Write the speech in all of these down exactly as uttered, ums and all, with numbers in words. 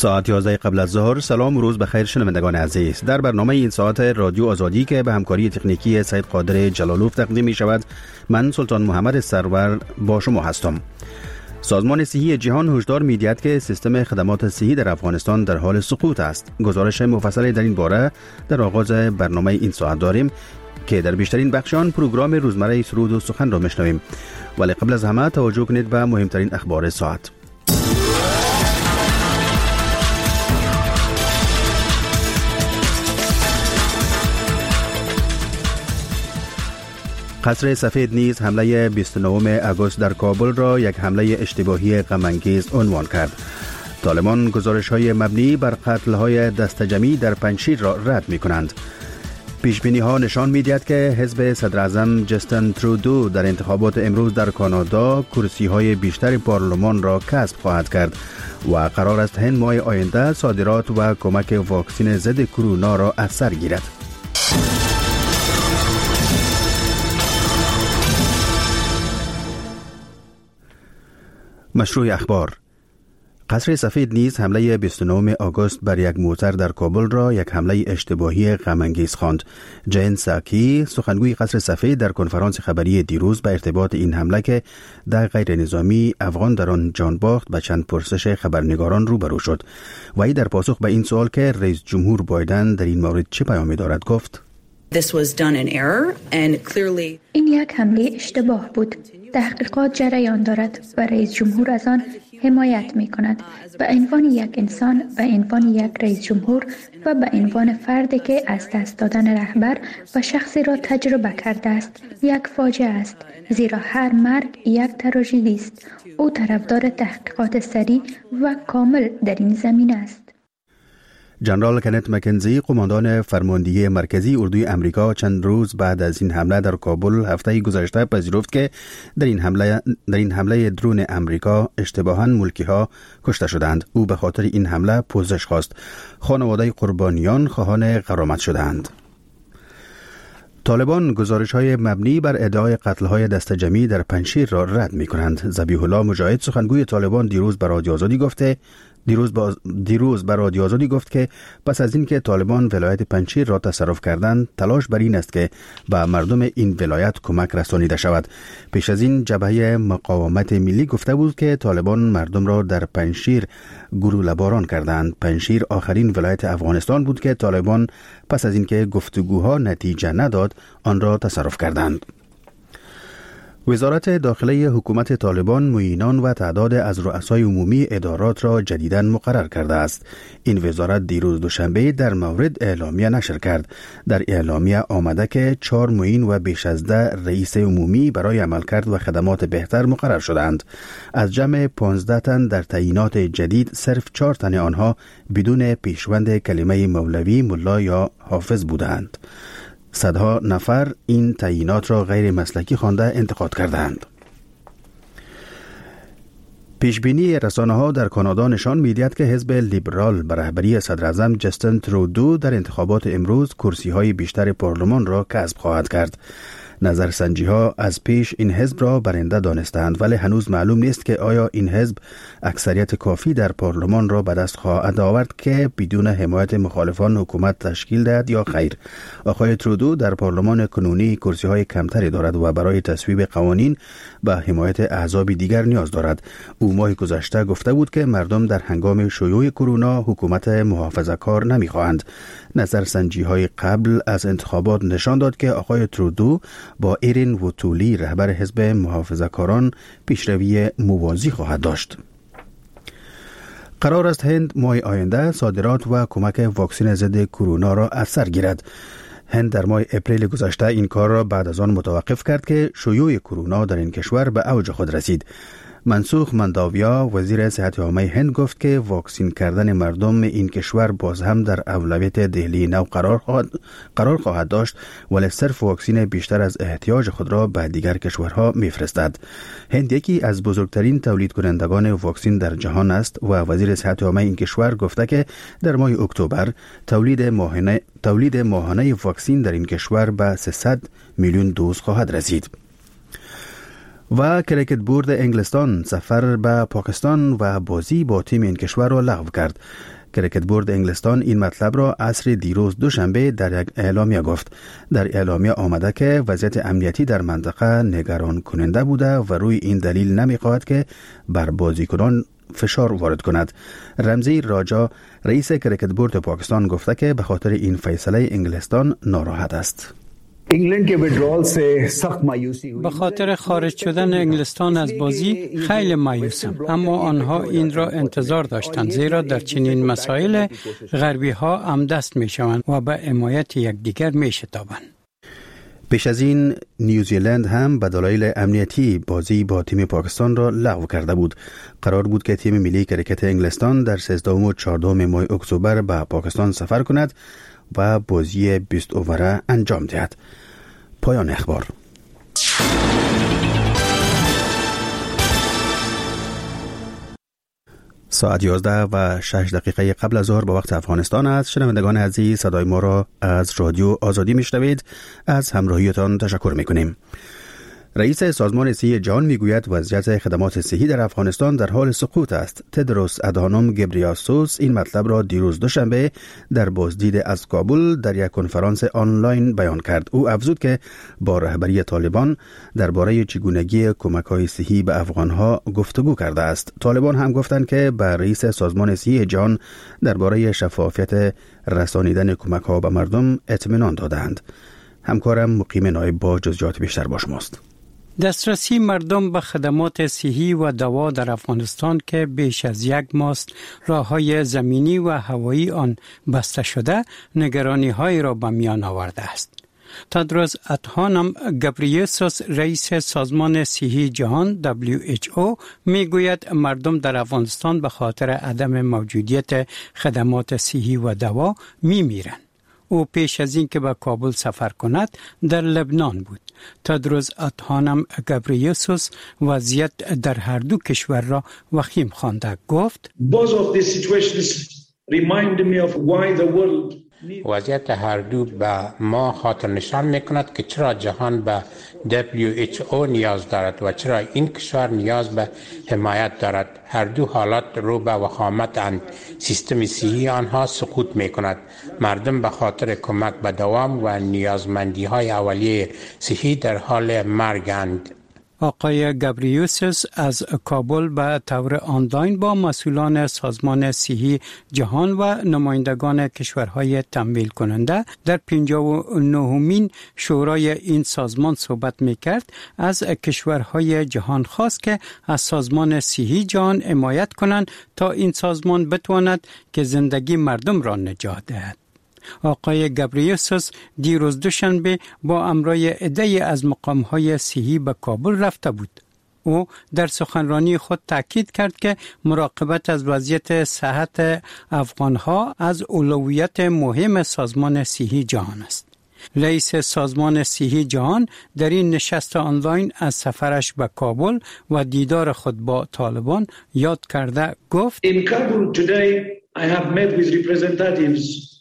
ساعت یازده قبل از ظهر. سلام و روز بخیر شنوندگان عزیز. در برنامه این ساعت رادیو آزادی که به همکاری تکنیکی سید قادر جلالوف تقدیم می شود، من سلطان محمد سرور با شما هستم. سازمان صحی جهان هشدار می دهد که سیستم خدمات صحی در افغانستان در حال سقوط است. گزارش مفصلی در این باره در آغاز برنامه این ساعت داریم که در بیشترین بخشان پروگرام روزمره سرود و سخن را میشنویم. ولی قبل از همه توجه کنید به مهمترین اخبار ساعت. قصر سفید نیز حمله بیست و نهم آگوست در کابل را یک حمله اشتباهی غم‌انگیز عنوان کرد. طالبان گزارش‌های مبنی بر قتل‌های دسته‌جمعی در پنجشیر را رد می‌کنند. پیش‌بینی‌ها نشان می‌دهد که حزب صدراعظم جستن ترودو در انتخابات امروز در کانادا کرسی‌های بیشتر پارلمان را کسب خواهد کرد و قرار است هند ماه آینده صادرات و کمک واکسن ضد کرونا را از سر گیرد. مشروع اخبار. قصر سفید نیز حمله بیست و نهم آگوست بر یک موتر در کابل را یک حمله اشتباهی غم‌انگیز خواند. جین ساکی، سخنگوی قصر سفید، در کنفرانس خبری دیروز به ارتباط این حمله که در غیر نظامی افغان در آن جان باخت به چند پرسش خبرنگاران روبرو شد. وی در پاسخ به این سوال که رئیس جمهور بایدن در این مورد چه پیامی دارد گفت: This was done in error and clearly این یک حمله اشتباه بود. تحقیقات جریان دارد و رئیس جمهور از آن حمایت می کند. به عنوان یک انسان، به عنوان یک رئیس جمهور و به عنوان فردی که از دست دادن رهبر و شخصی را تجربه کرده است، یک فاجعه است، زیرا هر مرگ یک تراژدی است. او طرفدار تحقیقات سریع و کامل در این زمینه است. جنرال کنت مکنزی، قماندان فرماندهی مرکزی اردوی امریکا، چند روز بعد از این حمله در کابل هفته گذشته پذیرفت که در این حمله در این حمله درون امریکا اشتباهاً ملکی‌ها کشته شدند. او به خاطر این حمله پوزش خواست. خانواده قربانیان خواهان غرامت شدند. طالبان گزارش‌های مبنی بر ادعای قتل‌های دسته‌جمعی در پنجشیر را رد می‌کنند. ذبیح الله مجاهد، سخنگوی طالبان، دیروز به رادیو آزادی گفته دیروز با دیروز به رادیو آزادی گفت که پس از اینکه طالبان ولایت پنجشیر را تصرف کردند، تلاش بر این است که به مردم این ولایت کمک رسانیده شود. پیش از این جبهه مقاومت ملی گفته بود که طالبان مردم را در پنجشیر گلوله‌باران کردند. پنجشیر آخرین ولایت افغانستان بود که طالبان پس از اینکه گفتگوها نتیجه نداد آن را تصرف کردند. وزارت داخلی حکومت طالبان معینان و تعداد از رؤسای عمومی ادارات را جدیداً مقرر کرده است. این وزارت دیروز دوشنبه در مورد اعلامیه نشر کرد. در اعلامیه آمده که چهار معین و بیش از ده رئیس عمومی برای عملکرد و خدمات بهتر مقرر شدند. از جمع پانزده تن در تعیینات جدید، صرف چهار تن آنها بدون پیشوند کلمه مولوی، ملا یا حافظ بودند. صدها نفر این تعیینات را غیر مسلکی خوانده انتقاد کردند. پیشبینی رسانه‌ها در کانادا نشان می‌دهد که حزب لیبرال به رهبری صدراعظم جستن ترودو در انتخابات امروز کرسی‌های بیشتر پارلمان را کسب خواهد کرد. نظرسنجی‌ها از پیش این حزب را برنده دانستند، ولی هنوز معلوم نیست که آیا این حزب اکثریت کافی در پارلمان را به دست خواهد آورد که بدون حمایت مخالفان حکومت تشکیل دهد یا خیر. آقای ترودو در پارلمان کنونی کرسی‌های کمتری دارد و برای تصویب قوانین به حمایت احزاب دیگر نیاز دارد. او ماه گذشته گفته بود که مردم در هنگام شیوع کرونا حکومت محافظه‌کار نمی‌خواهند. نظرسنجی‌های قبل از انتخابات نشان داد که آقای ترودو با ایرین وطولی، رهبر حزب محافظه‌کاران، پیشروی موازی خواهد داشت. قرار است هند ماه آینده صادرات و کمک واکسن ضد کرونا را از سر گیرد. هند در ماه اپریل گذشته این کار را بعد از آن متوقف کرد که شیوع کرونا در این کشور به اوج خود رسید. منسوخ منداویا، وزیر صحت عامه هند، گفت که واکسین کردن مردم این کشور باز هم در اولویت دهلی نو قرار خواهد, قرار خواهد داشت، ولی صرف واکسین بیشتر از احتیاج خود را به دیگر کشورها میفرستد. هند یکی از بزرگترین تولید کنندگان واکسین در جهان است و وزیر صحت عامه این کشور گفته که در ماه اکتبر تولید ماهانه تولید ماهانه واکسین در این کشور به سیصد میلیون دوز خواهد رسید. و کریکت بورد انگلستان سفر به پاکستان و بازی با تیم این کشور را لغو کرد. کریکت بورد انگلستان این مطلب را عصر دیروز دوشنبه در یک اعلامیه گفت. در اعلامیه آمده که وضعیت امنیتی در منطقه نگران کننده بوده و روی این دلیل نمی‌خواهد که بر بازیکنان فشار وارد کند. رمزی راجا رئیس کریکت بورد پاکستان گفته که به خاطر این فیصله انگلستان ناراحت است. انگلند کے ویڈرال سے سخت مایوسی ہوئی. به خاطر خارج شدن انگلستان از بازی خیلی مایوسم، اما آنها این را انتظار داشتند، زیرا در چنین مسائل غربی ها همدست می شوند و به حمایت یکدیگر می شتابند. پیش از این نیوزیلند هم به دلایل امنیتی بازی با تیم پاکستان را لغو کرده بود. قرار بود که تیم ملی کریکت انگلستان در سیزدهم و چهاردهم ماه اکتبر به پاکستان سفر کند و بازی بیست اووره انجام دهد. پایان اخبار. ساعت یازده و شش دقیقه قبل از ظهر به وقت افغانستان است. شنوندگان عزیز، صدای ما را از رادیو آزادی میشنوید. از همراهیتان تشکر میکنیم. رئیس سازمان صحی جهان میگوید وضعیت خدمات صحی در افغانستان در حال سقوط است. تدروس ادهانوم گبریاسوس این مطلب را دیروز دوشنبه در بازدید از کابل در یک کنفرانس آنلاین بیان کرد. او افزود که با رهبری طالبان درباره چگونگی کمک‌های صحی به افغان‌ها گفتگو کرده است. طالبان هم گفتند که به رئیس سازمان صحی جهان درباره شفافیت رسانیدن کمک‌ها به مردم اطمینان دادند. همکارم مقیم نایب با جزئیات بیشتر با شماست. دسترسی مردم به خدمات صحی و دوا در افغانستان که بیش از یک ماه راه‌های زمینی و هوایی آن بسته شده، نگرانی‌های را به میان آورده است. تدروس ادهانوم گبریسوس رئیس سازمان صحی جهان دبلیو اچ او میگوید مردم در افغانستان به خاطر عدم موجودیت خدمات صحی و دوا میمیرند. او پیش از این که به کابل سفر کند در لبنان بود. تدروس ادهانوم گبریسوس وضعیت در هر دو کشور را وخیم خوانده. گفت Both of these situations remind me of why the world وضعیت هر دو به ما خاطر نشان میکند که چرا جهان به دبلیو اچ او نیاز دارد و چرا این کشور نیاز به حمایت دارد. هر دو حالات رو به وخامت اند. سیستم صحی آنها سقوط میکند. مردم به خاطر کمک به دوام و نیازمندی های اولیه صحی در حال مرگند. آقای گبریوسوس از کابل به طور آنلاین با مسئولان سازمان صحی جهان و نمایندگان کشورهای تمویل کننده در پنجاه و نهمین شورای این سازمان صحبت میکرد. از کشورهای جهان خواست که از سازمان صحی جهان حمایت کنند تا این سازمان بتواند که زندگی مردم را نجات دهد. آقای گبریسوس دیروز دوشنبه با امرای عده‌ای از مقام‌های صحی به کابل رفته بود. او در سخنرانی خود تاکید کرد که مراقبت از وضعیت صحت افغان‌ها از اولویت مهم سازمان صحی جهان است. رئیس سازمان صحی جهان در این نشست آنلاین از سفرش به کابل و دیدار خود با طالبان یاد کرده گفت In Kabul today I have met with representatives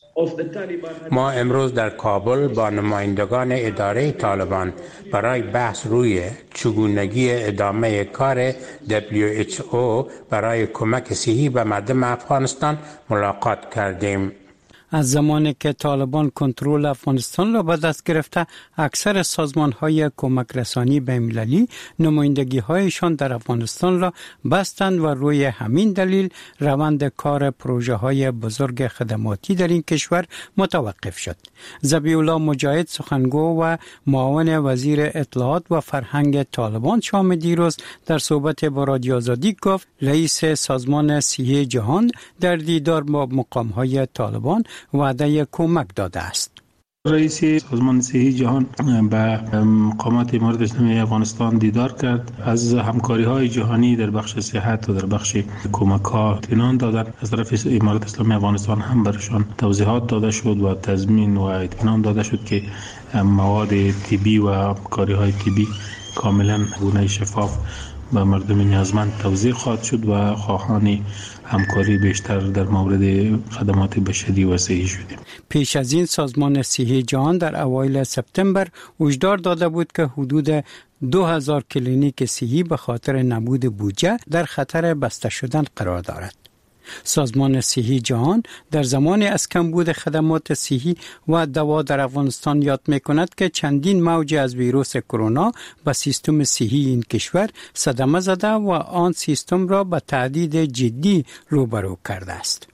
ما امروز در کابل با نمایندگان اداره طالبان برای بحث روی چگونگی ادامه کار دبلیو اچ او برای کمک صحی به مردم افغانستان ملاقات کردیم. از زمانی که طالبان کنترل افغانستان را به دست گرفته، اکثر سازمان‌های کمک رسانی بین‌المللی نمایندگی‌هایشان در افغانستان را بستند و روی همین دلیل روند کار پروژه‌های بزرگ خدماتی در این کشور متوقف شد. ذبیح الله مجاهد سخنگو و معاون وزیر اطلاعات و فرهنگ طالبان شام دیروز در صحبت با رادیو آزادی گفت رئیس سازمان صحی جهان در دیدار با مقام‌های طالبان وعده کمک داده است. رئیس سازمان صحی جهان به مقامات امارت اسلامی افغانستان دیدار کرد. از همکاری های جهانی در بخش صحت و در بخش کمک ها اطمینان دادند. از طرف امارت اسلامی افغانستان هم برشان توضیحات داده شد و تضمین و اطمینان داده شد که مواد طبی و کاری های طبی کاملا گونه شفاف به مردم نیازمند توزیع خواهد شد و خواهان همکاری بیشتر در مورد خدمات بشری و صحی شدیم. پیش از این سازمان صحی جهان در اوایل سپتامبر هشدار داده بود که حدود دو هزار کلینیک صحی به خاطر نبود بودجه در خطر بسته شدن قرار دارد. سازمان صحی جهان در زمان از کمبود خدمات صحی و دوا در افغانستان یاد می‌کند که چندین موج از ویروس کرونا به سیستم صحی این کشور صدمه زده و آن سیستم را به تهدید جدی روبرو کرده است.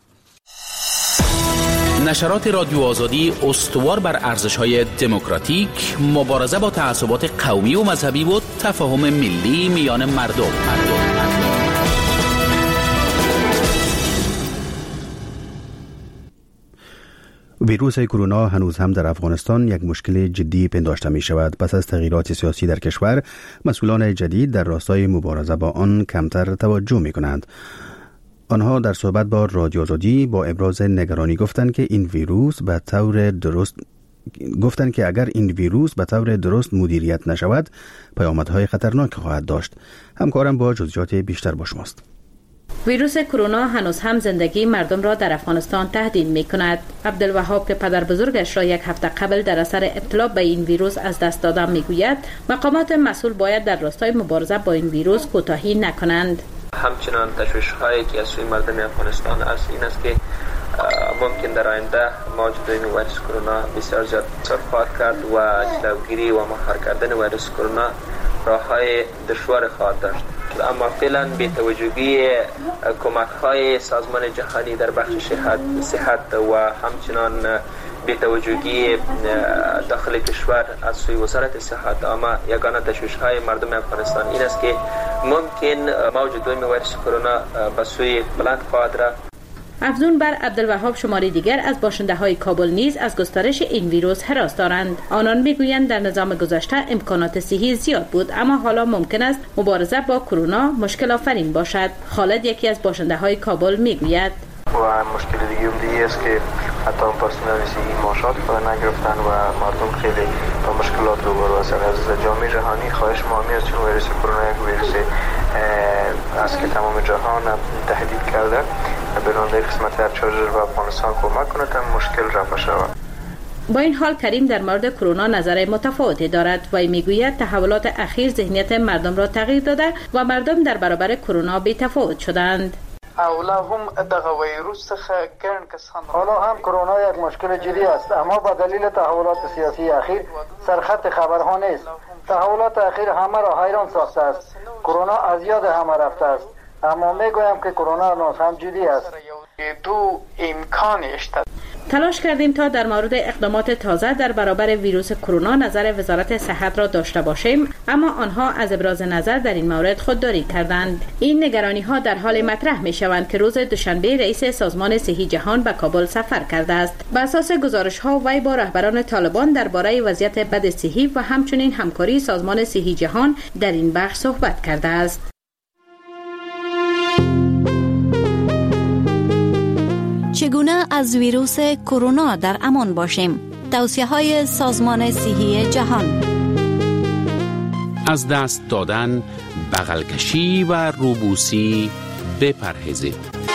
نشرات رادیو آزادی استوار بر ارزش‌های دموکراتیک، مبارزه با تعصبات قومی و مذهبی و تفاهم ملی میان مردم. مردم. ویروس کرونا هنوز هم در افغانستان یک مشکل جدی پنداشته می شود. پس از تغییرات سیاسی در کشور، مسئولان جدید در راستای مبارزه با آن کمتر توجه می کنند. آنها در صحبت با رادیو آزادی با ابراز نگرانی گفتند که این ویروس به طور درست گفتند که اگر این ویروس به طور درست مدیریت نشود، پیامدهای خطرناک خواهد داشت. همکارم با جزئیات بیشتر با شماست. ویروس کرونا هنوز هم زندگی مردم را در افغانستان تهدید می کند. عبدالوهاب که پدر بزرگش را یک هفته قبل در اثر ابتلا به این ویروس از دست دادن می گوید مقامات مسئول باید در راستای مبارزه با این ویروس کوتاهی نکنند. همچنان تشویش هایی که از سوی مردم افغانستان است این است که ممکن در آینده موج دوم ویروس کرونا بسیار زیاد خواهد کرد و جلوگیری و مهار کردن ویروس کرونا راه‌های دشوار خواهد داشت. اما فعلا به توجهی کمک‌های سازمان جهانی در بخش صحت صحت و همچنان به توجهی داخل کشور از سوی وزارت صحت، اما یگانه تشویش‌های مردم افغانستان این است که ممکن موج دوم ویروس کرونا به سوی بلند خواهد رفت. افزون بر عبدالوهاب شماری دیگر از باشنده های کابل نیز از گسترش این ویروس هراس دارند. آنان میگویند در نظام گذشته امکانات صحی زیاد بود، اما حالا ممکن است مبارزه با کرونا مشکل آفرین باشد. خالد یکی از باشنده های کابل میگوید و مشکل دیگه هم دیگه است که حتی پرسنل صحی معاشات خود نگرفتن و مردم خیلی با مشکلات روبرو هستند. از جامعه جهانی خواهش مامی است چون ویروس کرونا یک ویروس است که تمام جهان تهدید کرده، بنابراین قسمت ارچارجر و افغانستان کمک کنه تا مشکل رفع شود. با این حال کریم در مورد کرونا نظر متفاوتی دارد و میگوید تحولات اخیر ذهنیت مردم را تغییر داده و مردم در برابر کرونا بی‌تفاوت شدند. اولا هم دغه ویروس څخه ګڼ کسان حالا هم کرونا یک مشکل جدی است، اما به دلیل تحولات سیاسی اخیر سرخط خبرها نیست. تحولات اخیر همه را حیران ساخته است. کرونا از یاد همه رفته است، اما میگویم که کرونا هنوز هم جدی است. دو امکان اشتد تلاش کردیم تا در مورد اقدامات تازه در برابر ویروس کرونا نظر وزارت صحت را داشته باشیم، اما آنها از ابراز نظر در این مورد خودداری کردند. این نگرانی ها در حال مطرح می شوند که روز دوشنبه رئیس سازمان صحی جهان به کابل سفر کرده است. بر اساس گزارش ها وی با رهبران طالبان درباره وضعیت بد صحی و همچنین همکاری سازمان صحی جهان در این بخش صحبت کرده است. چگونه از ویروس کرونا در امان باشیم؟ توصیه‌های سازمان صحی جهان. از دست دادن، بغل کشی و روبوسی بپرهیزید.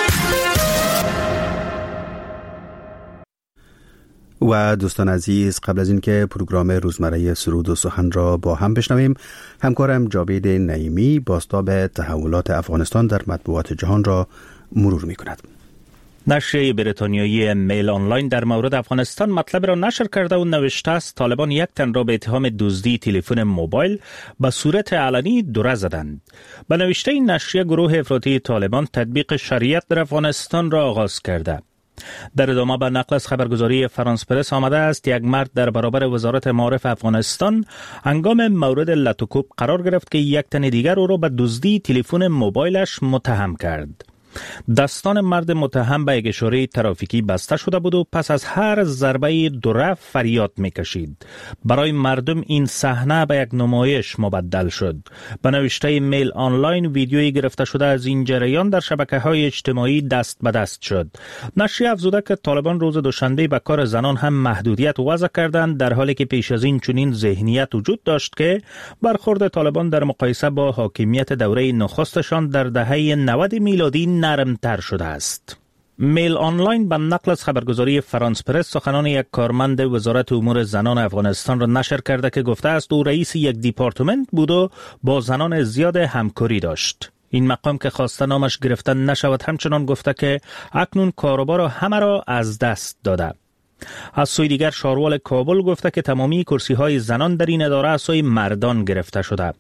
و دوستان عزیز، قبل از اینکه پروگرام روزمره سرود و سخن را با هم بشنویم، همکارم جاوید نعیمی بازتاب تحولات افغانستان در مطبوعات جهان را مرور می‌کند. نشریه بریتانیایی میل آنلاین در مورد افغانستان مطلب را نشر کرده و نوشته است طالبان یک تن را به اتهام دزدی تلفن موبایل به صورت علنی دوره زدند. به نوشته این نشریه گروه افراطی طالبان تطبیق شریعت در افغانستان را آغاز کرده. در ادامه به نقل از خبرگزاری فرانس پرس آمده است یک مرد در برابر وزارت معارف افغانستان هنگام مورد لطوکوب قرار گرفت که یک تن دیگر او را به دزدی تلفن موبایلش متهم کرد. دستان مرد متهم به یک اشاره ترافیکی بسته شده بود و پس از هر ضربه دوره فریاد میکشید. برای مردم این صحنه به یک نمایش مبدل شد. به نوشته میل آنلاین ویدیویی گرفته شده از این جریان در شبکه‌های اجتماعی دست به دست شد. نشریه افزوده که طالبان روز دوشنبه به کار زنان هم محدودیت وضع کردند، در حالی که پیش از این چنین ذهنیت وجود داشت که برخورد طالبان در مقایسه با حاکمیت دوره نخستشان در دهه نود میلادی نرمتر شده است. میل آنلاین به نقل از خبرگزاری فرانس پرس سخنان یک کارمند وزارت امور زنان افغانستان را نشر کرده که گفته است او رئیس یک دیپارتمنت بود و با زنان زیاد همکاری داشت. این مقام که خواسته نامش گرفته نشود همچنان گفته که اکنون کاروبار همه را از دست داده. از سوی دیگر شاروال کابل گفته که تمامی کرسی های زنان در این اداره از سوی مردان گرفته شده.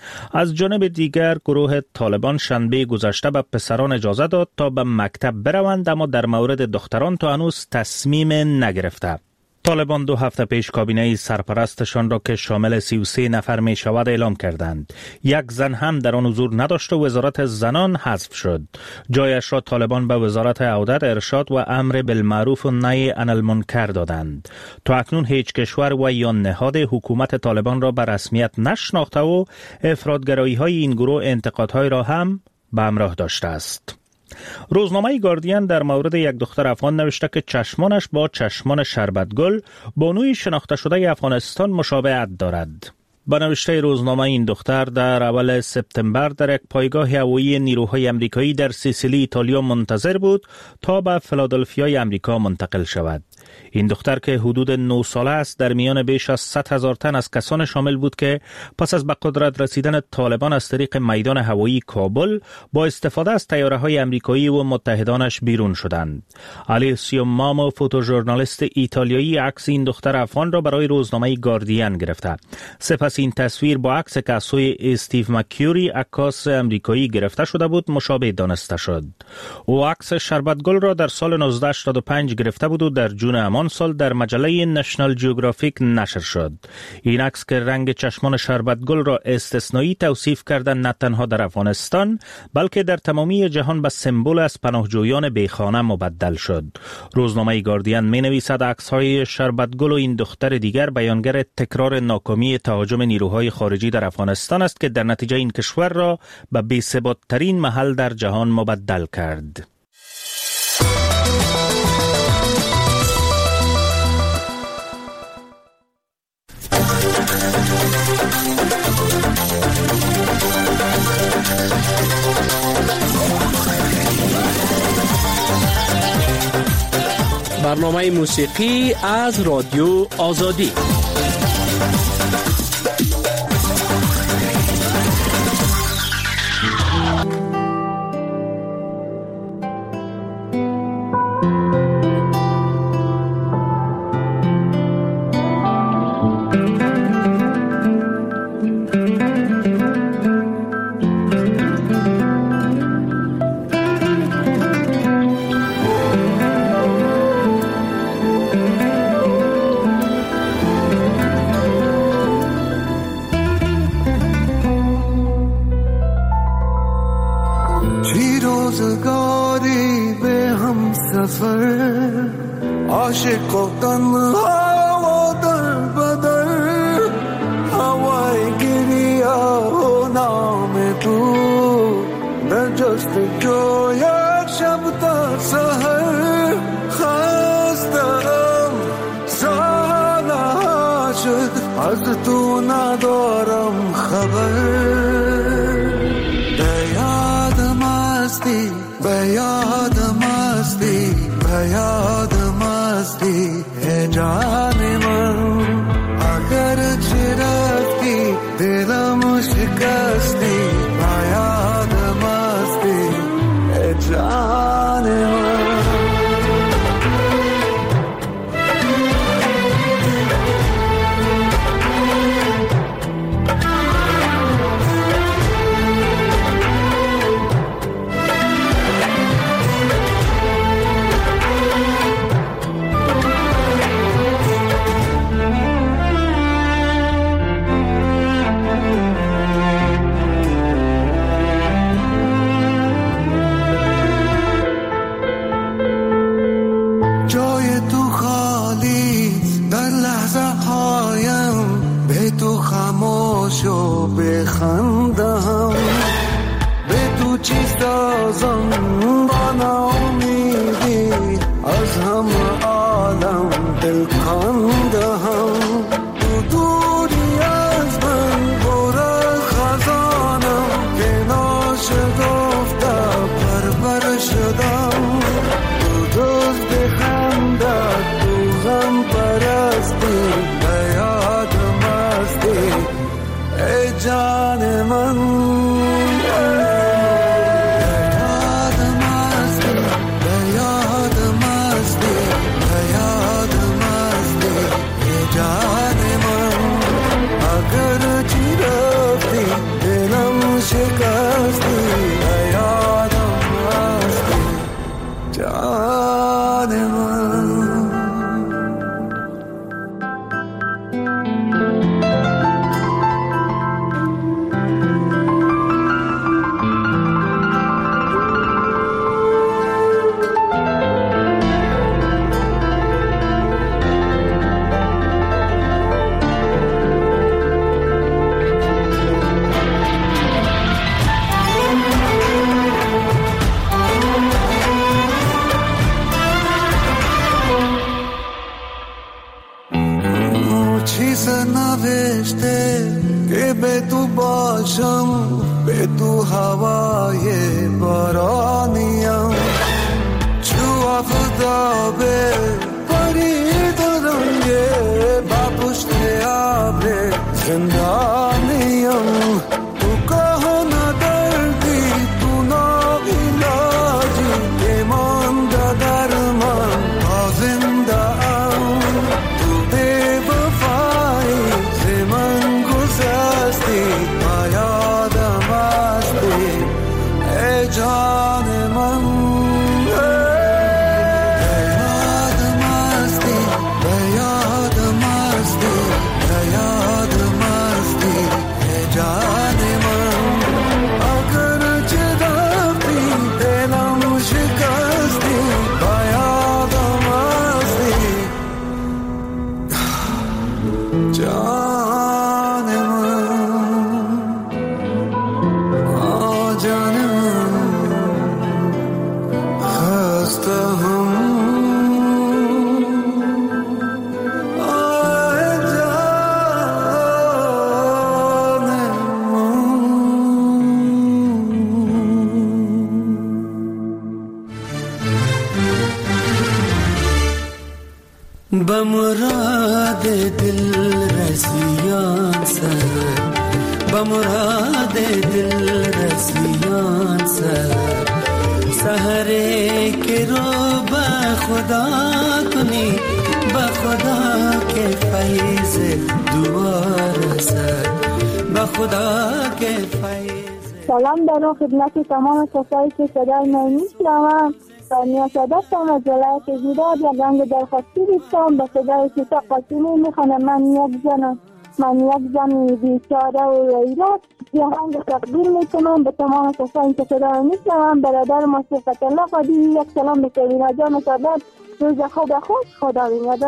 از جانب دیگر گروه طالبان شنبه گذشته به پسران اجازه داد تا به مکتب بروند، اما در مورد دختران تا هنوز تصمیم نگرفته. طالبان دو هفته پیش کابینه سرپرستشان را که شامل سی و سه نفر می شود اعلام کردند. یک زن هم در آن حضور نداشت و وزارت زنان حذف شد. جایش را طالبان به وزارت عودت، ارشاد و امر بالمعروف و نهی عن المنکر دادند. تا اکنون هیچ کشور و یا نهاد حکومت طالبان را به رسمیت نشناخته و افراطگرایی های این گروه انتقادهای را هم به همراه داشته است. روزنامه گاردین در مورد یک دختر افغان نوشته که چشمانش با چشمان شربتگل بانوی شناخته شده افغانستان مشابهت دارد. با نوشته روزنامه این دختر در اول سپتامبر در یک پایگاه هوایی نیروهای امریکایی در سیسیلی ایتالیا منتظر بود تا به فیلادلفیای امریکا منتقل شود. این دختر که حدود نه ساله است در میان بیش از صد هزار تن از کسان شامل بود که پس از به قدرت رسیدن طالبان از طریق میدان هوایی کابل با استفاده از طیاره‌های امریکایی و متحدانش بیرون شدند. آلیسیو مامو، فوتوژورنالیست ایتالیایی، عکس این دختر افغان را برای روزنامه گاردین گرفته. سپس این تصویر با عکس که از سوی استیو مکیوری، عکاس امریکایی گرفته شده بود، مشابه دانسته شد. او عکس شربتگل را در سال نوزده هشتاد و پنج گرفته بود و در جون همان سال در مجله نشنال جیوگرافیک نشر شد. این عکس که رنگ چشمان شربتگل را استثنایی توصیف کردن نه تنها در افغانستان بلکه در تمامی جهان به سمبل از پناهجویان بیخانه مبدل شد. روزنامه گاردین می نویسد عکس‌های شربتگل و این دختر دیگر بیانگر تکرار ناکامی تهاجم نیروهای خارجی در افغانستان است که در نتیجه این کشور را به بی‌ثبات‌ترین محل در جهان مبدل کرد. برنامه موسیقی از رادیو آزادی. من به تو هوای بارانیم چو آفتابه پرید و رنگه با پشت ابر زندانیم تو که ندردی تو ناعلاجی که مانده در من تا زنده ام تو بی وفایی ز من گذشتی جان من یاد مستی یاد مستی یاد مستی جان من اگر چه رفتی دلم شکستی یاد مستی جان من آ جان من بمراد دل رسیان سر بمراد دل رسیان سر سحره که رو با خدا کنی با خدا که فیض دوار سر با خدا که فیض. سلام دارم خدمت تمام کسایی که صدای من میشنوند. سانیا صدفتم از ولایت زیراد یا گنگ درخواستی بیستم به صدای سیتا قاسمی میخوانم. من یک زنم من یک زن بیچاره و ایراد یه هنگ تقدیر میکنم به تمام کسایی که صدای میشنوند. برادر ما صفت الله قدیمی یک سلام به کبینا جان صداد. روز خوب خوش خدا بینده.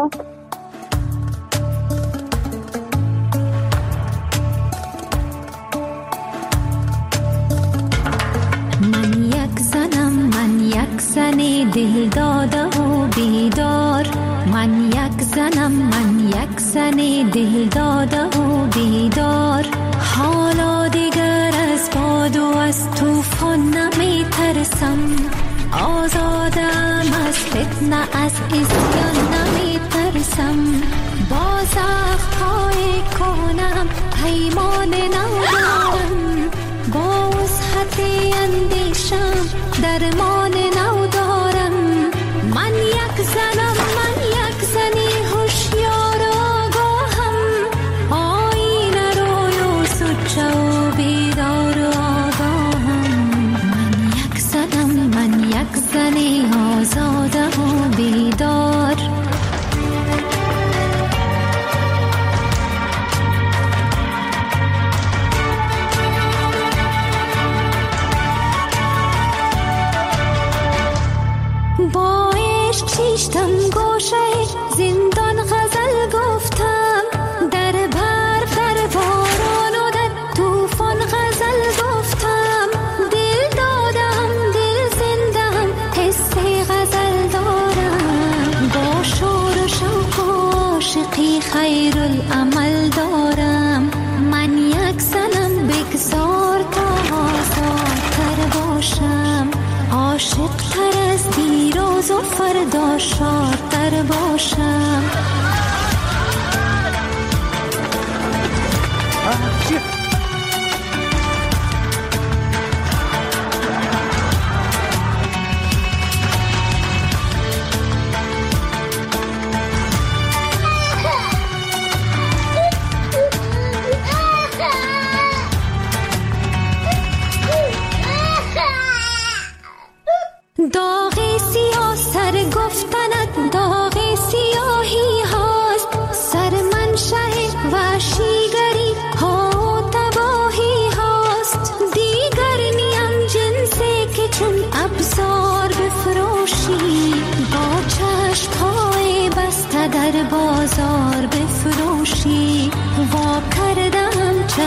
من یک زنم من یک زن دل داده و بیدار من یک زنم من یک زن دل داده و بیدار حالا دیگر از باد و از طوفان نمی ترسم آزادم از فتنه از اسیان نمی ترسم با زخم‌های کهنم پیمان نو دارم با وسعت اندیشم درمان نو دارم من یک زنم من یک زنی هوشیار آگاهم آینه روی و سوچه و بیدار و آگاهم من یک زنم من یک زنی آزاده و بیدار با عشق شیشتم گوشه زندان غزل گفتم در برف در باران و در طوفان غزل گفتم دل دادم دل زندم حس غزل دارم با شور و شوق و عاشقی خیر العمل دارم من یک زنم بگذار تا آزادتر باشم عاشق تر از دیروز و فردا شادتر باشم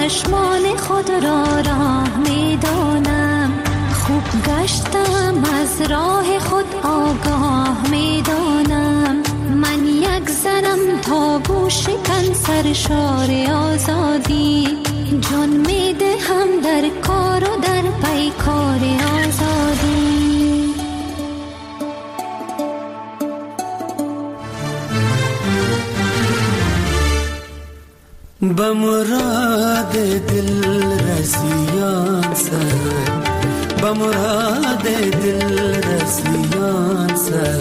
چشمان خود را راه میدانم، خوب گشتم از راه خود آگاه میدانم. من یک زنم تابو شکن سرشار آزادی، جان میدهم در کار و در پیکار آزادی. به مراد دل رسیان سر، به مراد دل رسیان سر،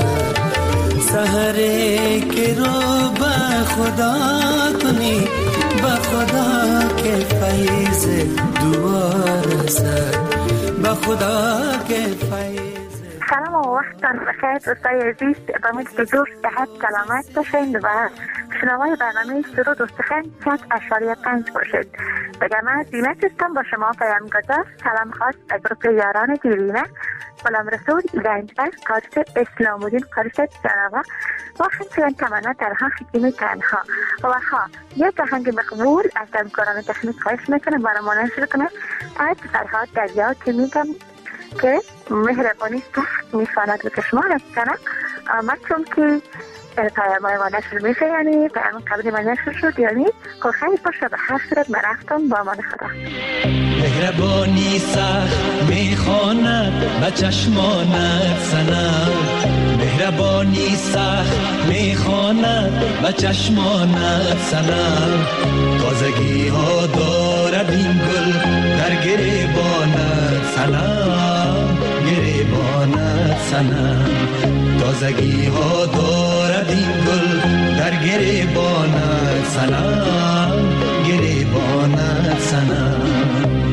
سحره که رو به خدا کنی، به خدا که فیض دوار سر، به خدا که فیض. سلام و وقتتان بخیر دوستای عزیز، امید که جور صحت سلامت باشین و شنوای برنامه سرود و سخن صد اشاریه پنج باشید. بگم من زینت هستم با شما پیام گذار. سلام خاص از گروپ یاران دیرینه، غلام رسول گنجبر، قادس اسلام الدین، قادس جنوا و همچنین تمنا تنها حکیم تنها و ها یک آهنگ مقبول از همکاران تکنیک خواهش میکنم برای ما نشر کنه از فرهاد دریا که میگم که مهربانی سخت میخواند به کشمان از کنم آمد، چون که پیام های ما نشر میشه، یعنی پیام قبلی ما نشر شد، یعنی که خیلی باشه به هر صورت من رفتم با امان خدا. مهربانی سخت میخواند به چشمانت سنم، مهربانی سخت میخواند به چشمانت سنم. تازگی ها دارد این گل در گریبانت سنم، گریبانت سنم. تازگی ها دارد این گل در گریبانت سنم، گریبانت سنم.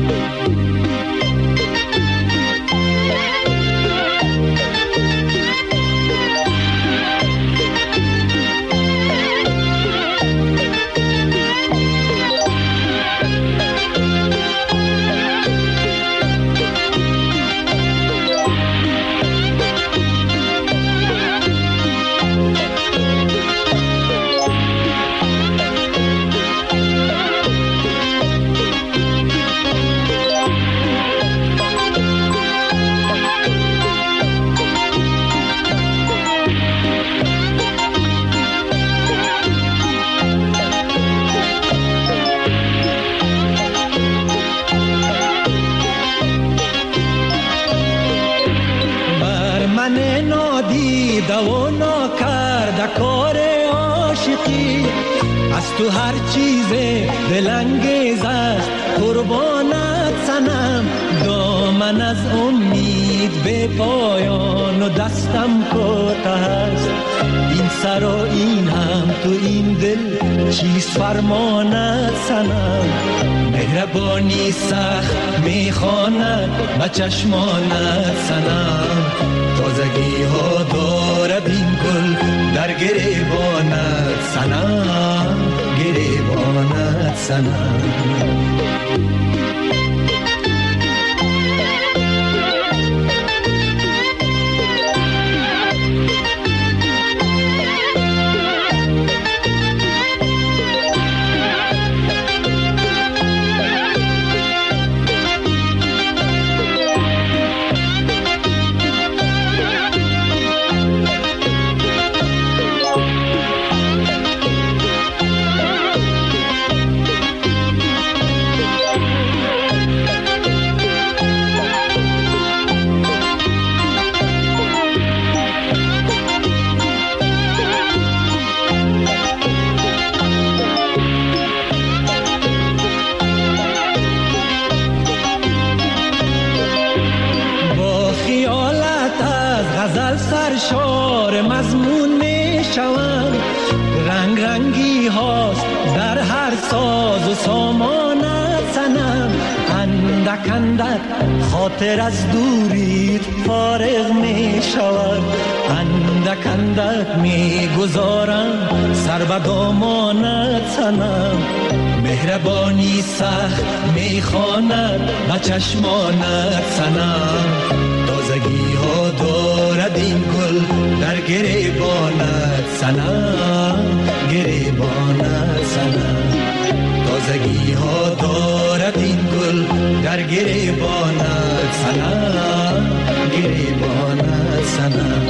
و ناکرده کار عاشقی، از تو هر چیز دلانگیز است قربانت سنم. دامن از امید به پایان و دستم کوته است، این سر و این هم تو این دل چیست فرمانت سنم. مهربانی سخت میخواند به چشمانت سنم. تازگی ها دارد این گل در گریبانت سنم، گریبانت سنم. سرشار مضمون می شوم، رنگ رنگی هاست در هر ساز و سامانت سنم. اندک اندک خاطر از دوریت فارغ می شود، اندک اندک می گذارم سر به دامانت سنم. مهربانی سخت می خواند به چشمانت سنم. تازگی ها دارد این گل در گریبانت سنم، گریبانت سنم. تازگی ها دارد این گل در گریبانت سنم گریبانت سنم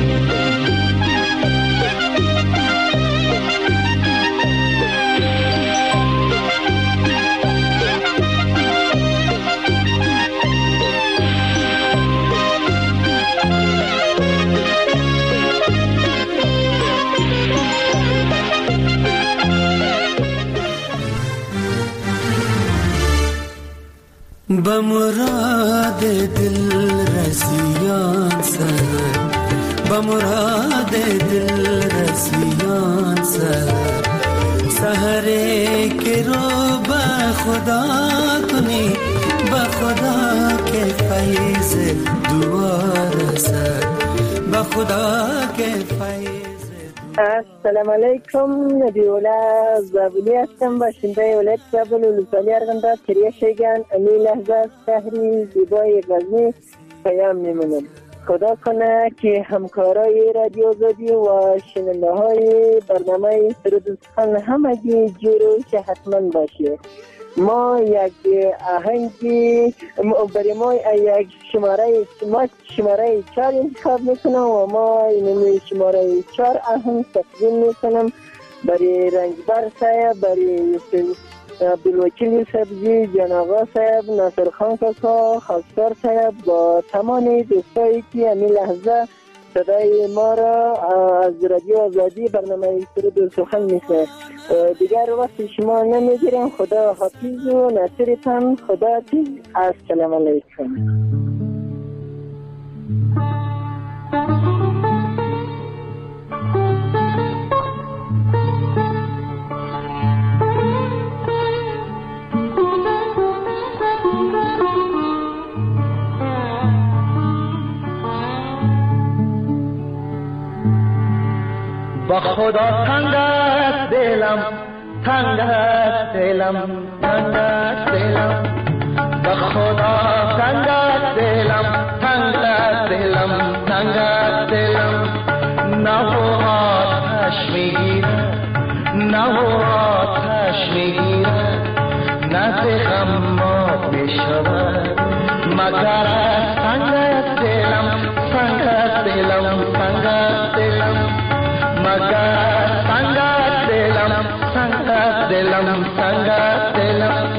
بمراد دل رسیان سر بمراد دل رسیان سر سحره که رو به خدا کنی به خدا که فیض دوار سر به خدا که فیض. السلام علیکم، نبیولا زابلی هستم، باشنده ولایت زابل ولسوالی ارغنداب کریه شیگان. امی لحظه شهری زیبای غزنی پیام میمونم. خدا کنه که همکارای رادیو آزادی و شنونده های برنامه سرود سخن همگی جور و صحتمند باشه. ما یک آهنگی برای ما یک شماره ما شماره چهار انتخاب میکنم و ما این شماره چهار آهنگ تقدیم میکنم برای رنجبر صاحب، برای عبدالوکیل سبزی، جان آقا صاحب، ناصر خان کاکا، خاکسار صاحب و تمام دوستایی که همین لحظه صدای ما را از رادیو آزادی برنامه سرود و سخن میشنه. دیگر وقت شما نمیگیرم. خدا حافظ و ناصرتان. خدا حافظ. السلام علیکم. با خدا تنگ است دلم، تنگ است دلم، تنگ است دلم. با خدا تنگ است دلم، تنگ است دلم، تنگ است دلم. نه و آتش میگیرد، نه و آتش میگیرد، نه ز غم مات میشود مگر از تنگ است دلم، تنگ است دلم، تنگ است دلم. مگر تنگ است دلم، تنگ است دلم، تنگ است دلم.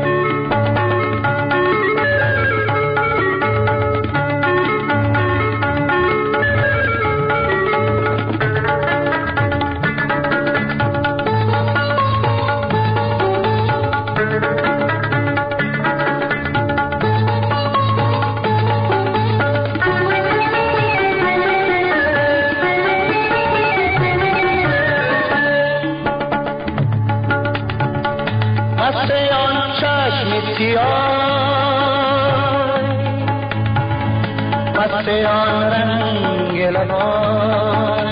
پس آن رنگ لبان،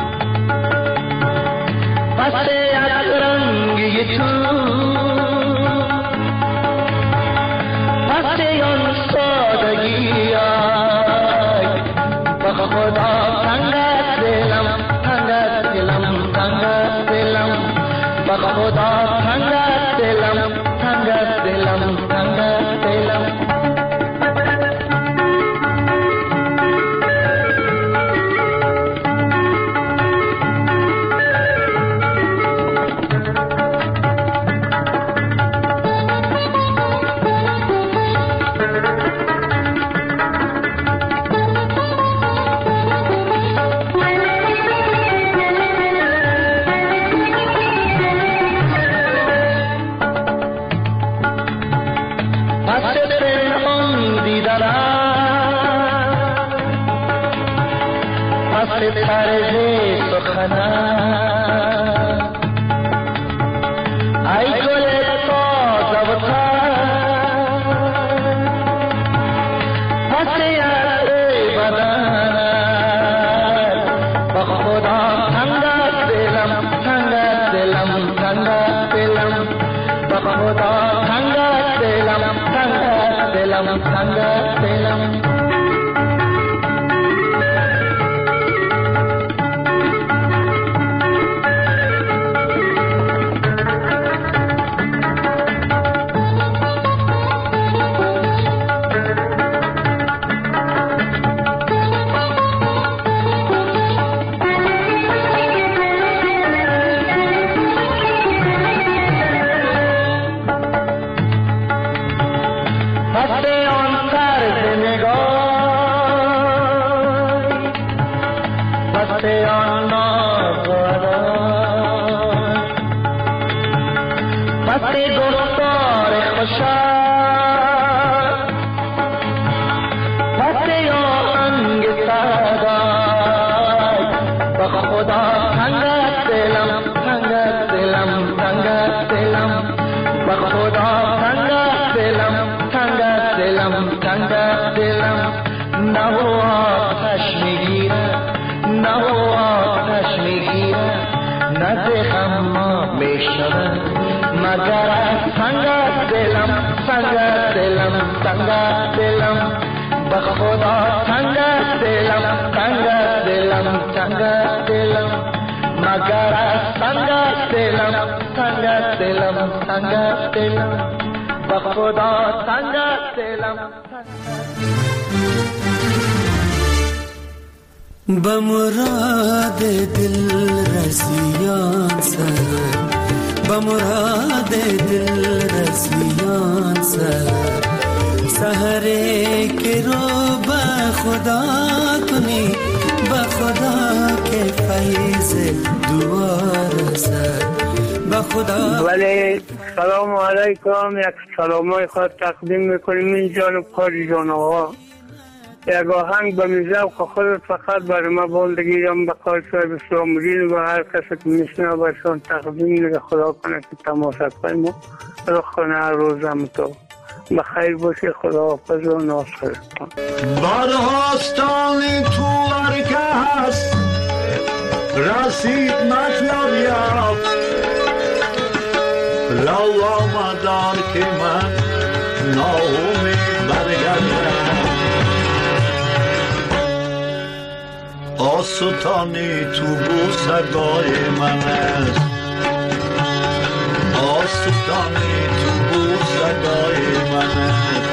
پس یک رنگ تو، پس آن سادگی آی. به خدا تنگ است دلم، تنگ است دلم، تنگ است دلم. به خدا تنگ است دلم، تنگ است دلم، تنگ است دلم. طرز سخنم ای گل تازه و تر، پس عطر بدنم. به خدا تنگ است دلم، تنگ است دلم، تنگ است دلم. به خدا تنگ است دلم، تنگ است دلم، تنگ است دلم. مست گفتار خوشم مست آهنگ صدای به خدا تنگت دلم تنگت دلم تنگت دلم به خدا تنگت دلم تنگت دلم تنگت دلم نه و آتش میگیره نه و آتش میگیره نه دقم ما میشود مگر از سنگت دلم سنگت دلم سنگت دلم به خدا سنگت دلم سنگت دلم سنگت دلم مگر از سنگت دلم سنگت دلم سنگت دلم به خدا سنگت دلم به مراد دل رسیان سر به مراد دل رسیان سر سحره که رو به خدا کنی به خدا که فیض دوار سر به خدا. ولی سلام علیکم، یک سلامای خود تقدیم میکنیم این جانب خاری جان آقا. یک آهنگ به میزم که خودت فقط برای ما بولدگیرم به کار صاحب اسلامگین و هر کسی که میشنه برشان تقدیم نگه خدا کنه که تماشا کنیم و رخ کنه هر روزم تو بخیر باشی. خدا حافظ و ناصر کن. برهاستانی تو ورکه هست رسید مطلب یاب رو آمدار که من ناامید برگردم آسوتانی تو بوسگاه من است آسوتانی تو بوسگاه من است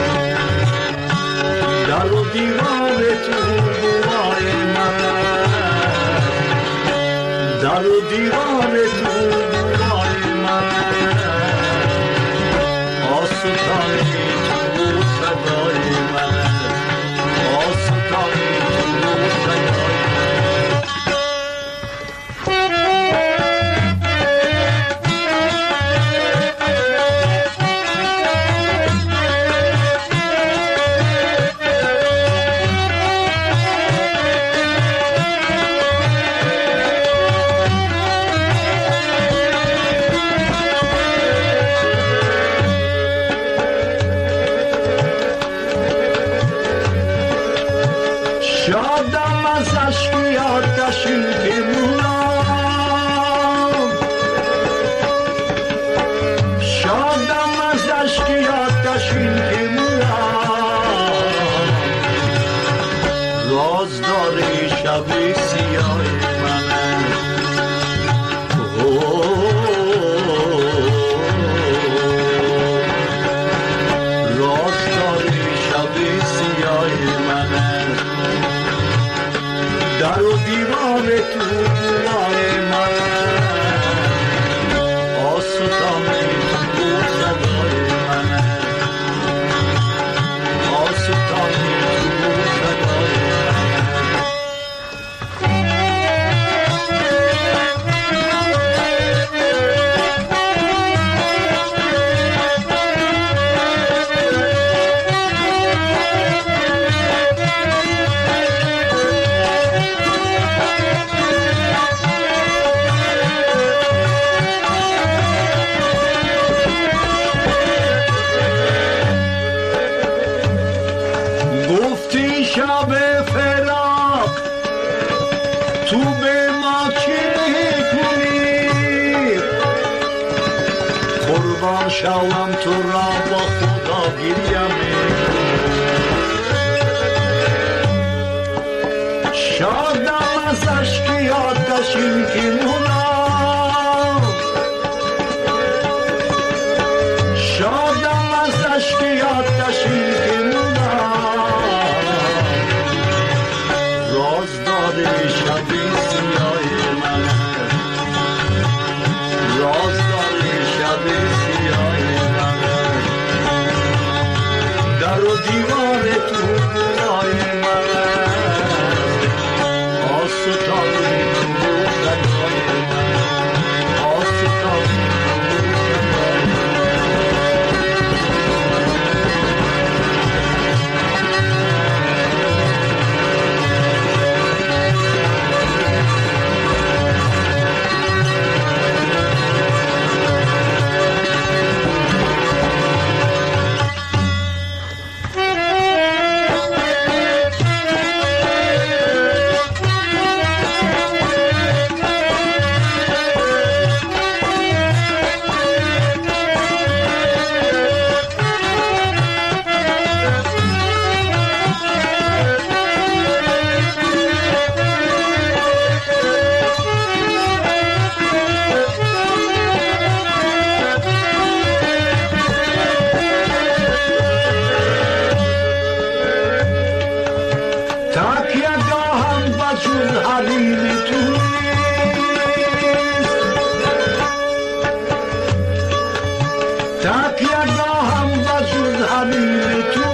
در و دیوار تو بوهای من است در و دیوار تو بوهای من است آسوتانی تو بوسگاه من است آسوتانی شادم از عشقی آتشین که مونم شادم از عشقی آتشین که مونم راز داری شبی سیاه منم راز داری شبی سیاه منم در و دیوار تو بوهای من آسوتانی تو بوسگاه من آسوتانی تو بوسگاه شب فراق تو به ما چی میکنی قربان شوم تو را با خدا گریم شادم از عشقی آتشین که مونم شادم از عشقی آتشین که شبی سیاه من راز داری شبی سیاه من در و دیوار تو بوهای من آسوتانی تو بوسگاه من آسوتانی تو بوسگاه تکیه گاهم بجز حبیب تو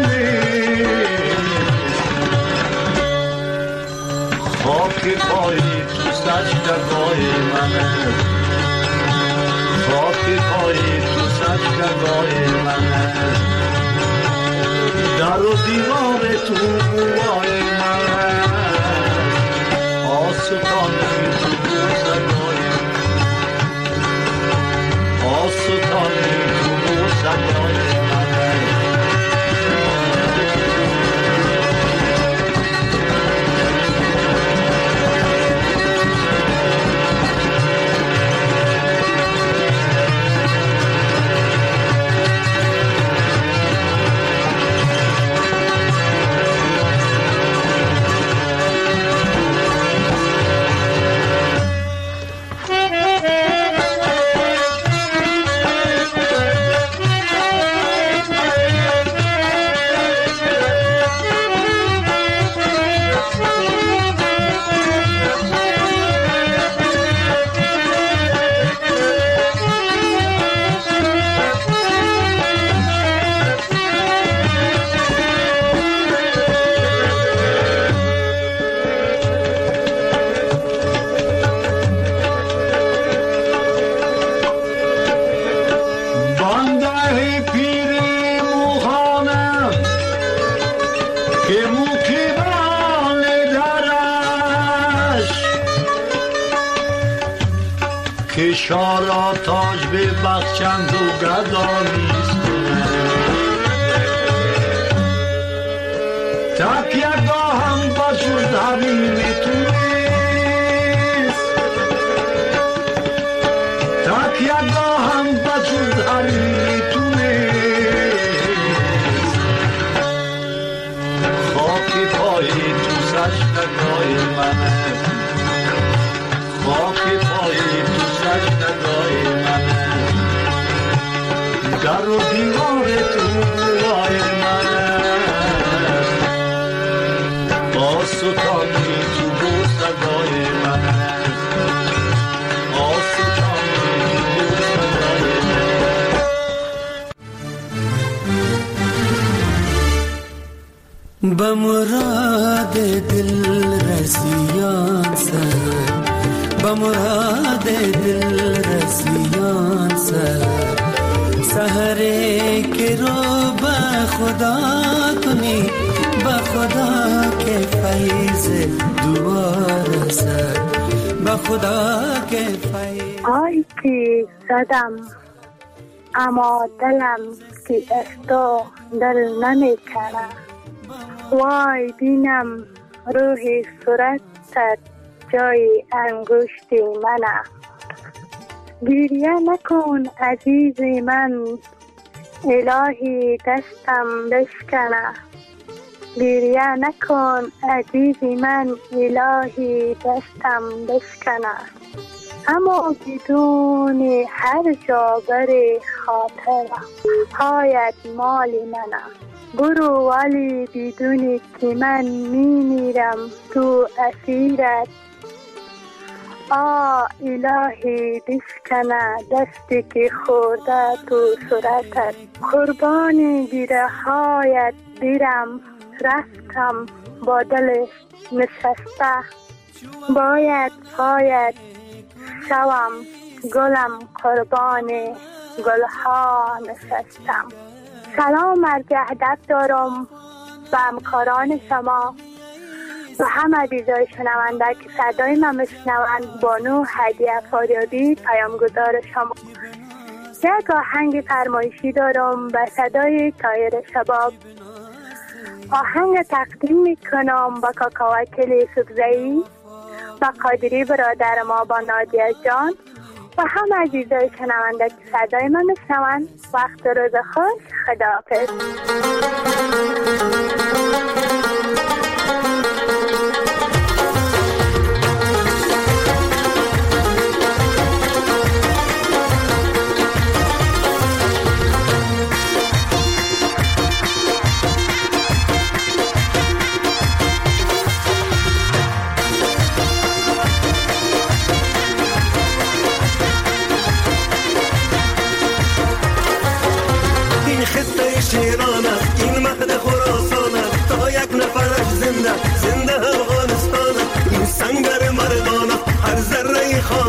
خاک پای تو سجدگاه منه خاک پای تو سجدگاه منه در و دیوار تو بوای منه آسودانی تو بوسگاه آسودانی تو بوسگاه منه شارا تاج به بخشند و گدانیست تکیه گاهم بجز حبیب تو نیست تکیه گاهم بجز حبیب تو نیست خاک پای تو سجدگاه منه خاک پای تو سجدگاه منه در و دیوار تو بوای منه آسودانی تو بوسگاه منه آسودانی تو بوسگاه منه به مراد دل رسیان سر به مراد دل رسیان سر سحره که رو به خدا کنی به خدا که فیض دوباره سر به خدا که فیض آی که زدم اما دلم که از تو دل نمی کنه وای بینم روح صورتت جای انگشت منه گریه نکن عزیز من الهی دستم بشکنه گریه نکن عزیز من الهی دستم بشکنه اما بدون هر جا بر خاطر هایت مال منه برو ولی بدون که من میمیرم تو اسیرت آه الهی بشکنه دستی که خورده تو صورتت قربان گیره هایت بیرم رفتم با دل نشسته باید باید شوم گلم قربان گلها نشستم سلام عرض ادب دارم به همکاران شما و همه عزیزای شنونده که صدای من میشنوند. بانو هدیه فاریابی پیامگذار شما. یک آهنگ فرمایشی دارم به صدای طاهر شباب. آهنگ تقدیم میکنم با کاکاوکل یوسفزئی و قادری برادر ما با نادیه جان و همه عزیزای شنونده که صدای من میشنوند. وقت روز خوش، خداحافظ.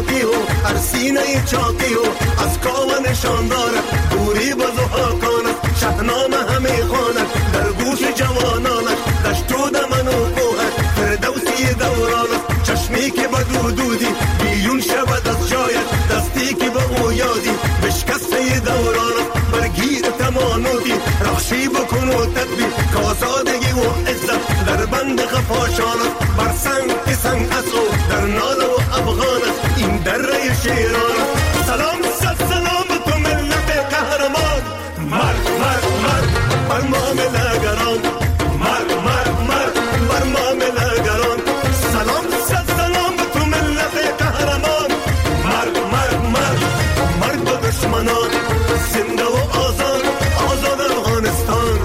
خاکی و هر سینه چاکی و از کاو نشان دارد دوری بز و حاکانت شهنامه همه خانت در گوش جوانانت دشت و دمن و کوهت فردوسی دورانت چشمی که بدو دودی بیرون شود از جایت دستی که به او یادی بشکسته دورانت برگیر تمانوتی رخشی بکن و تدبیر کازادگی و عزت در بند خفاشانت بر سنگ که سنگ اصو در نال و افغانت این دره شیرانت سلام صد سلام تو ملت قهرمان مرد مرد مرد بر معامله‌گران مرد مرد مرد بر معامله‌گران سلام صد سلام تو ملت قهرمان مرد مرد مرد مرد به دشمنان زنده و آزاد آزاد افغانستان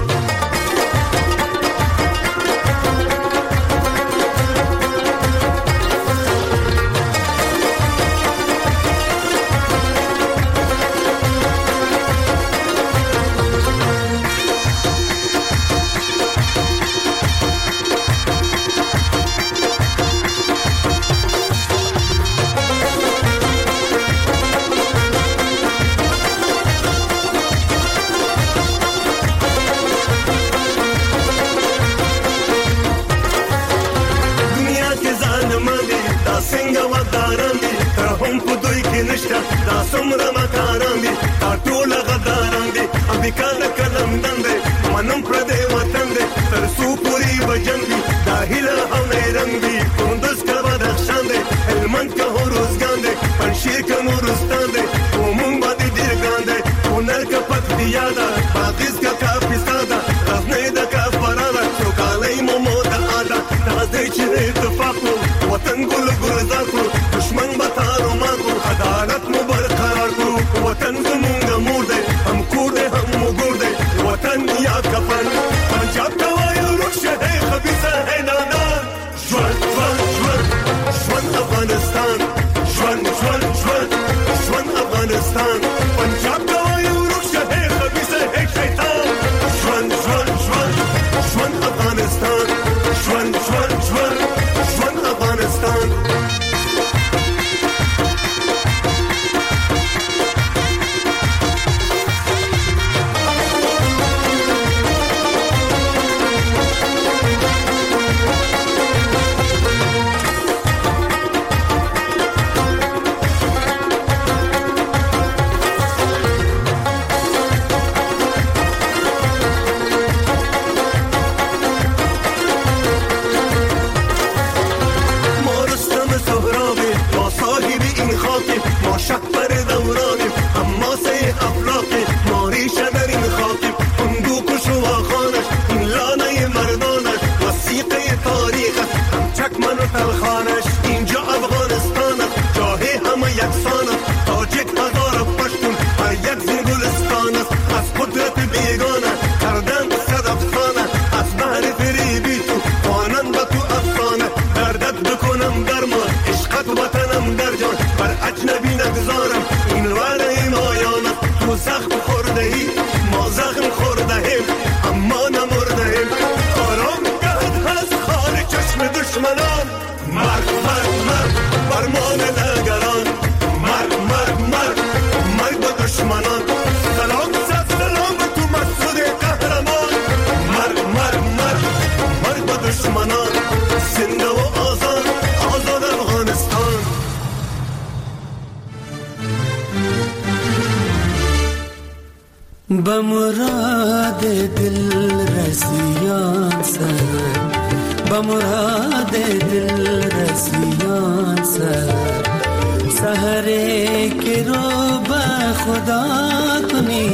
دا سمره مکاران دی دا ټول غداران دی امریکا د کلم دندې منم پر دې وطن دی تر سو پوری بجن دی دا هیله او رنگ دی کندوز کا بدخشان دی هلمند کا هروزگان دی پنشیر کا نورستان دی کومون باندې ډیرګان دی کونړ کا پکتیا دا بادغیس کا کاپیستا دا غزنی د کفارا دا سوکالۍ مومو د ادا دا دې چې اتفاق وطن ګل ګلزار کو دشمن بتارو ماکو عدالت مو برقرار کو وطن زمونږ مور دی هم کور دی هم مګور دی وطن یا کفن پنجاب کا وایو روشه ہے خبیثه ہے نادان ژوند ژوند ژوند ژوند افغانستان ژوند ژوند ژوند ژوند افغانستان پنجاب کا وایو روشه ہے خبیثه ہے شیطان ژوند ژوند ژوند ژوند افغانستان ژوند ژوند ژوند ژوند افغانستان بمراد دل رسیان سر بمراد دل رسیان سر سحرے کے رو بخدا کنی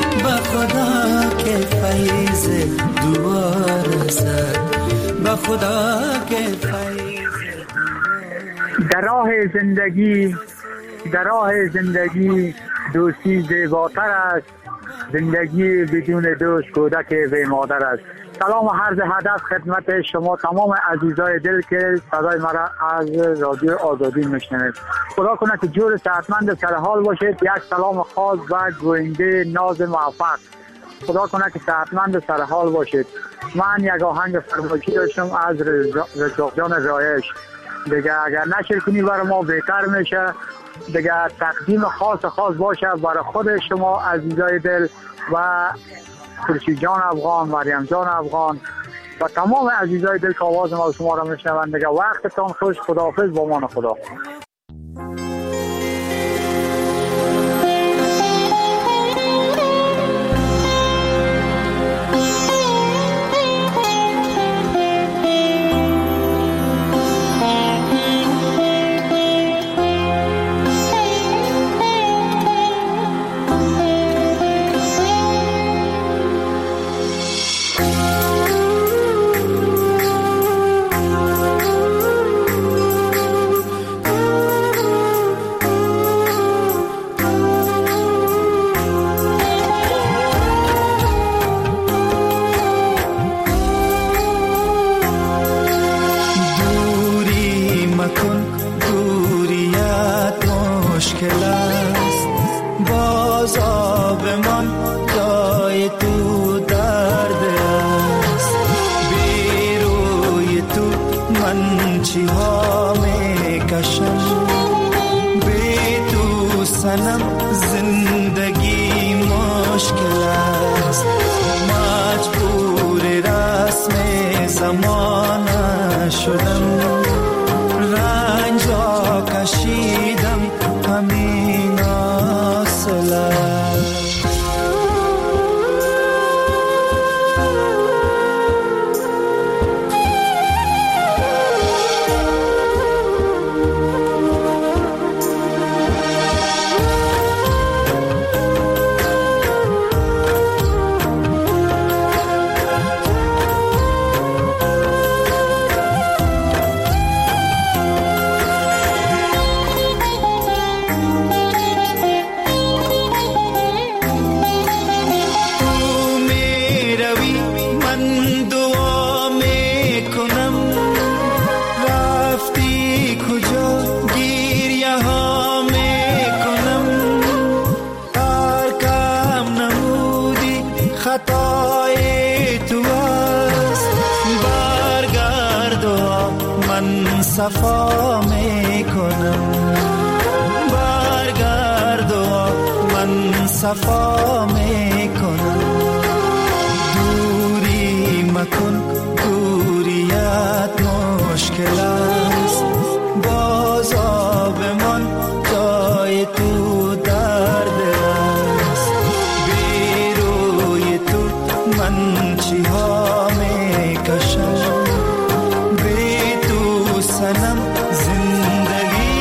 بخدا کے فیض دوار سر بخدا کے فیض در راه زندگی در راه زندگی دوستی زیباتر است زندگی بدون دوست کودک و مادر است. سلام و عرض ادب خدمت شما تمام عزیزای دل که صدای مرا از رادیو آزادی میشنوید. خدا کنه که جور صحتمند سر حال باشید. یک سلام خاص و گوینده ناز موفق. خدا کنه که صحتمند سر حال باشید. من یک آهنگ فرمایشی داشتم از رزاق جان رایش. دیگه اگر نشر کنی برای ما بهتر میشه. دیگه تقدیم خاص خاص باشه برای خود شما عزیزای دل و خورشید جان افغان، مریم جان افغان و تمام عزیزای دل که آواز ما شما را میشنوند. دیگه وقتتان خوش. خداحافظ. با مان خدا. صفا میکنم برگرد و من صفا میکنم دوری مکن دوریت مشکل است باز آب من جای تو درد است بی روی تو من چی ها میکشم سنم زندگی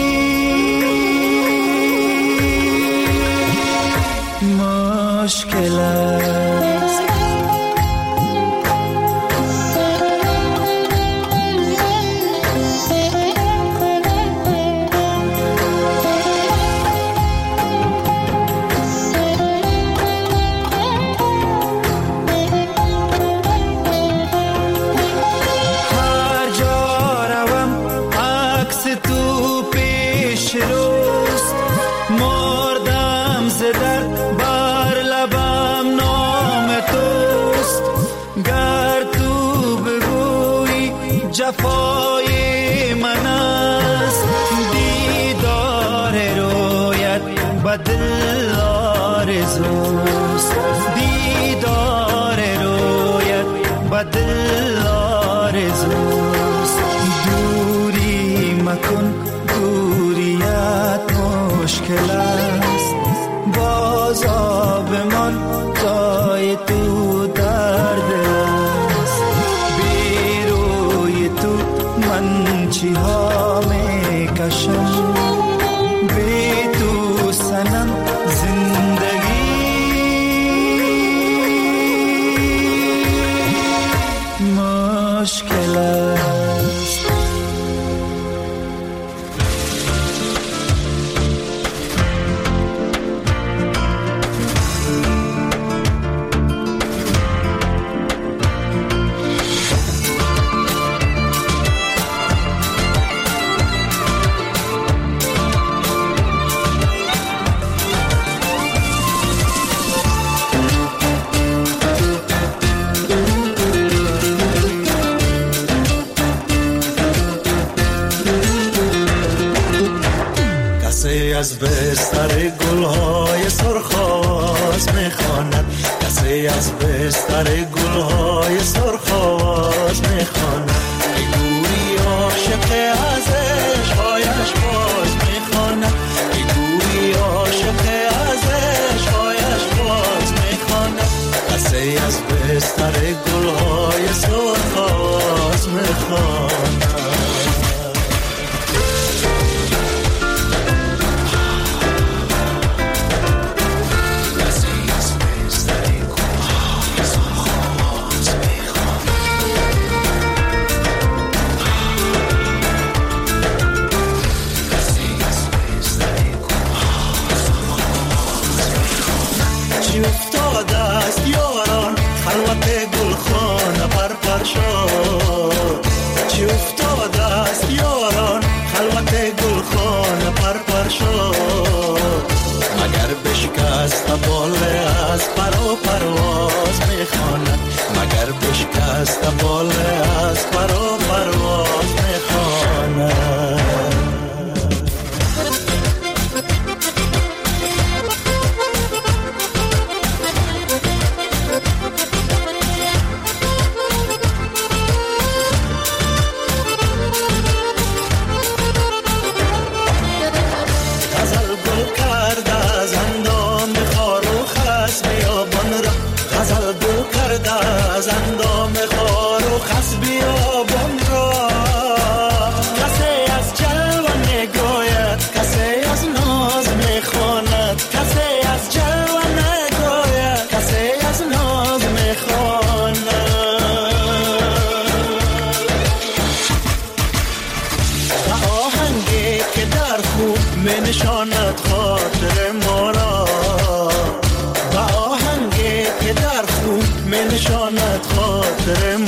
مشکل است جفای من است دیدار رویت بدل آرزوست دیدار رویت بدل آرزوست دوری مکن دوریت مشکل است باز آب من جای تو درد است بی روی تو من چی ها میکشم بی تو سنم زندگی مشکل است از بستر گلهای سرخ میخواند، کسی از بستر گلهای سرخ میخواند. ای گوری عاشق از عشقایش باز میخواند، ای گوری عاشق از عشقایش باز میخواند. کسی از بستر گلهای سرخ میخواند. چی افتاده است یاران خلوت گلخانه پرپر شد، مگر بشکست باله از پر و پرواز میخواند، مگر بشکست باله از پر و پرواز میخواند. از اندام خار و خس بیابان را کسی از جلوه نگوید، کسی از ناز میخواند، کسی از جلوه نگوید، کسی از ناز میخواند. و آهنگی که در خوب می نشاند خاطر ما را، و آهنگی که در خوب می نشاند خاطر